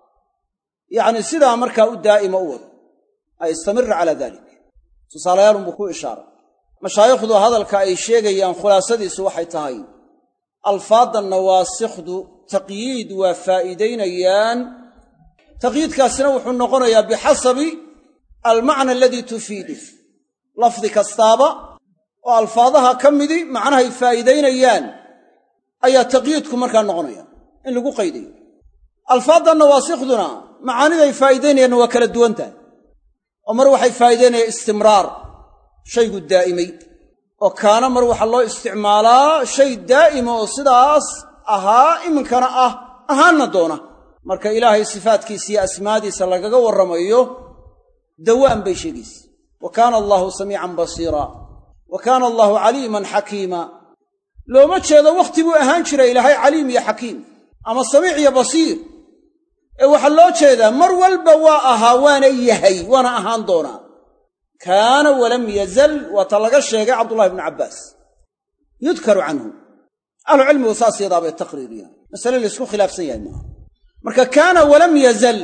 yacni sidaa markaa u daa'ima u wado ay istamira calaa dalik tusaalayaalunbuu ku ishaaray mashaayikhdu hadalka ay sheegayaan khulaasadiisu waxay tahay alfaadda nawaasikhdu taqyiid waa faa'iidaynayaan taqyiidkaasina wuxuu noqonayaa bixasabi almacna aladii tufiidu lafdi kastaaba oo alfaadaha ka midi macnahay faa'iidaynayaan ayaa taqyiidku markaa noqonaya in lagu qaydayo alfaadda nawaasikhduna macaaniday faa'iidaynayaanna waa kala duwan tahay oo mar waxay faa'iidaynayaan istimraar shaygu daa'imay oo kaana mar waxaa loo isticmaalaa shay daa'ima oo sidaas ahaa iminkana ah ahaanna doona marka ilaahay sifaadkiisa iyo asmaadiisa lagaga warramayo dawaan bay sheegaysa wa kaana allaahu samiican basiira wa kaana allaahu caliiman xakiima looma jeedo wakhti buu ahaan jiray ilaahay caliim iyo xakiim ama samiic iyo basiir ee waxaa loo jeedaa mar walba waa ahaa waana yahay waana ahaan doonaa kaana walam yazal waa ta laga sheegay cabdullahi ibnu cabbaas yudkaru canhu ahlucilmigu saas yadaa bay taqriiriyaan masale laysku khilaafsan yahay maaha marka kaana walam yazal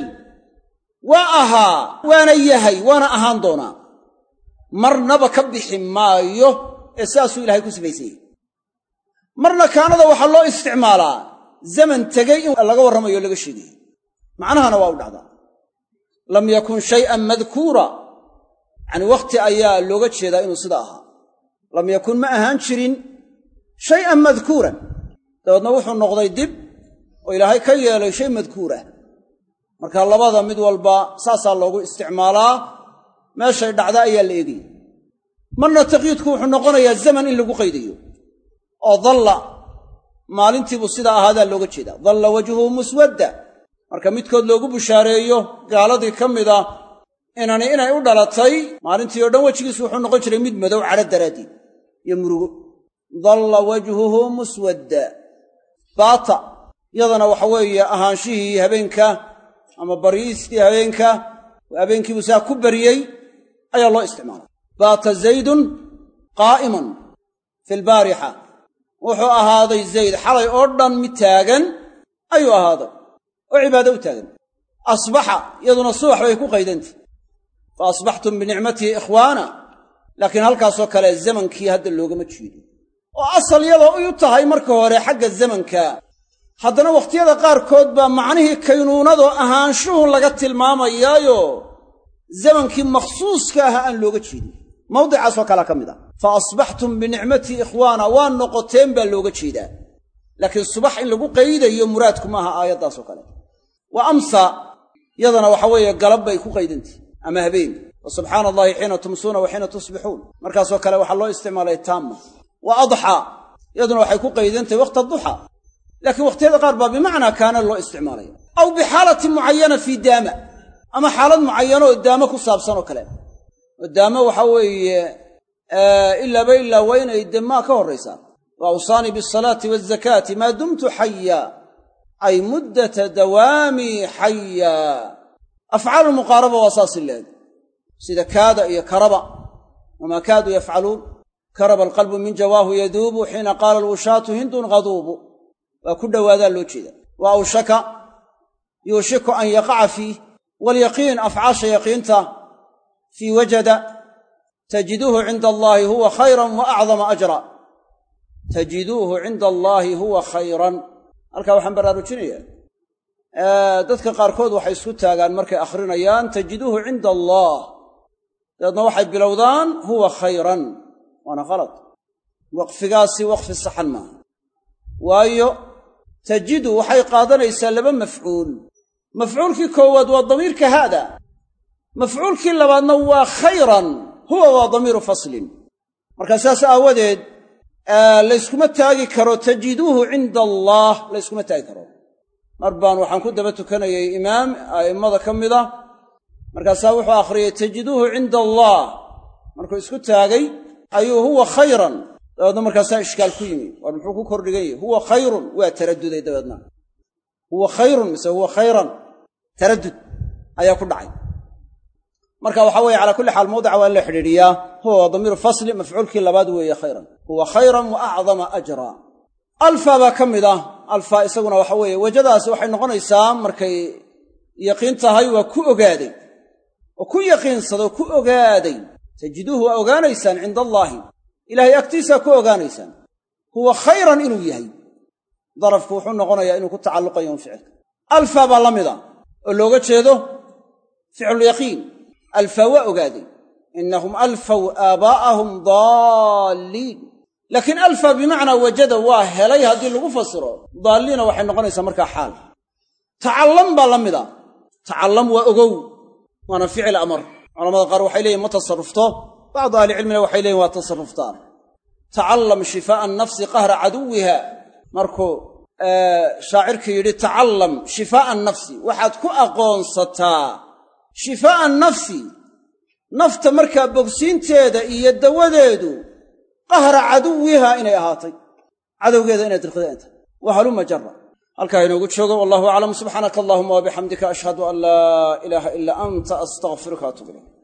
waa ahaa waana yahay waana ahaan doonaa marnaba ka bixi maayo ee sidaasuu ilahay ku sifaysanyay marna kaanada waxaa loo isticmaalaa zaman tegey in laga warramayo o laga sheegayo macnahana waa u dhacdaa lam yakun shay'an madkuura yacni wakhti ayaa looga jeedaa inuu sidaa ahaa lam yakun ma ahaan jirin shay'an madkuuran dabeedna wuxuu noqday dib oo ilaahay ka yeelay shay madkuur ah marka labada mid walba saasaa loogu isticmaalaa meeshay dhacda ayaa la eegaya marna taqyiidku wuxuu noqonayaa zaman in lagu qaydayo oo dalla maalintiibuu sidaa ahaadaa looga jeedaa dalla wajhuhu muswadda marka midkood loogu bushaareeyo gaaladii ka mida inani inay u dhalatay maalintii oo dhan wejigiisu wuxuu noqon jiray mid madow cadho daraaddeed iyo murugo dalla wajhuhu muswadda baata iyadana waxa weeye ahaanshihii habeenka ama baryiistii habeenka habeenkiibuu saa ku bariyey ayaa loo isticmaalay baata zaydun qaa'iman fi lbaarixa wuxuu ahaaday zayd xalay oo dhan mid taagan ayuu ahaaday oo cibaado u taagan asbaxa iyaduna subax bay ku qaydantay fa asbaxtum binicmatihi ikhwaana laakiin halkaasoo kale zamankii hadda loogama jeedo oo asal iyadoo u tahay marka hore xagga zamanka haddana wakhtiyada qaarkood baa macnihii kaynuunadoo ahaanshuhu laga tilmaamayaayo zamankii makhsuuska ah aan looga jeedin mawdicaasoo kalea ka mid ah fa asbaxtum binicmatii ikhwaana waa noqoteen baa looga jeedaa laakiin subax in lagu qaydayo muraadku maaha aayaddaasoo kale wa amsa yadana waxa weeye galab bay ku qaydantay ama habeen wa subxaana allahi xiina tumsuuna wa xiina tusbixuun markaasoo kale waxaa loo isticmaalay taama wa adxa yaduna waxay ku qaydantahay waqta duxa laakiin wakhtiyada qaar baa bimacnaa kaana loo isticmaalaya aw bixaalatin mucayana fii daama ama xaalad mucayano oo daamo ku saabsan oo kale oo daamo waxa weeye ilaaba ilaa waa inay demaa ka horraysaa wa awsaanii biasalaati waazakaati maa dumtu xaya ay muddata dawaamii xaya afcaalu muqaaraba waa saas ileeg sida kaada iyo karaba wamaa kaaduu yafcaluun karaba alqalbu min jawaahu yaduubu xiina qaala alwushaatu hindun ghaduubu waa ku dhowaadaa loo jeeda wa awshaka yuushiku an yaqaca fiih waalyaqiin afcaasha yaqiinta fii wajada tajiduuhu cinda allaahi huwa khayran wa acdama ajra tajiduuhu cinda allaahi huwa khayran halkaa waxaan baraarujinayaa dadka qaarkood waxay isku taagaan markay akhrinayaan tajiduuhu cinda allah dabeedna waxay bilowdaan huwa khayran waana khalad waqfigaasi waqfi saxan maaha waayo tajidu waxay qaadanaysaa laba mafcuul mafcuulkii koowaad waa damiirka haada mafcuulkii labaadna waa khayran huwa waa damiiru faslin markaa saas aawadeed layskuma taagi karo tajiduuhu cinda allaah layskuma taagi karo mar baan waxaan ku daba tukanayay imaam a'immada ka mid ah markaasaa wuxuu akhriyey tajiduuhu cinda allah markuu isku taagay ayuu huwa khayran dabeedna markaasaa ishkaal ku yimi war muxuu ku kordhigan yahay huwa khayrun waa taraduday dabeedna huwa khayrun mise huwa khayran taraddud ayaa ku dhacay marka waxaa weeye calaa kulli xaal mawdica waa in la xidhiidhiyaa huwa waa damiiru fasli mafcuulkii labaad weeye khayran huwa khayran wa acdama ajra alfa baa ka mid ah alfa isaguna waxa weeye wejadaasi waxay noqonaysaa markay yaqiin tahay waa ku ogaaday oo ku yaqiinsaday oo ku ogaaday tajiduuhu waa ogaanaysaan cinda allaahi ilaahay agtiisaa ku ogaanaysaan huwa khayran inuu yahay darafku wuxuu noqonayaa inuu ku tacalluqayo un ficilka alfa baa la mida oo looga jeedo ficlulyaqiin alfa waa ogaaday innahum alfaw aabaa'ahum daalliin laakiin alfa bimacnaa wajada waa helay haddii lagu fasiro daalliina waxay noqonaysaa markaa xaal tacallam baa la mida tacallam waa ogow waana ficil amar culamada qaar waxay leeyihin ma tasarrufto bacdu ahlicilmina waxay leeyihin waa tasarruftaan tacallam shifaa'a nafsi qahra caduwiha markuu shaacirkii yidhi tacallam shifaa'a nafsi waxaad ku aqoonsataa shifaa'a nafsi nafta markaa bogsiinteeda iyo dawadeedu qahra caduwiha inay ahaatay cadowgeeda inay dirqideen tahay wa halumma jarra halkaa inoogu joogo wallahu aclam subxaanaka allahuma wabixamdika ashhadu an laa ilaaha ilaa anta astaghfiruka wa atuubu ilayk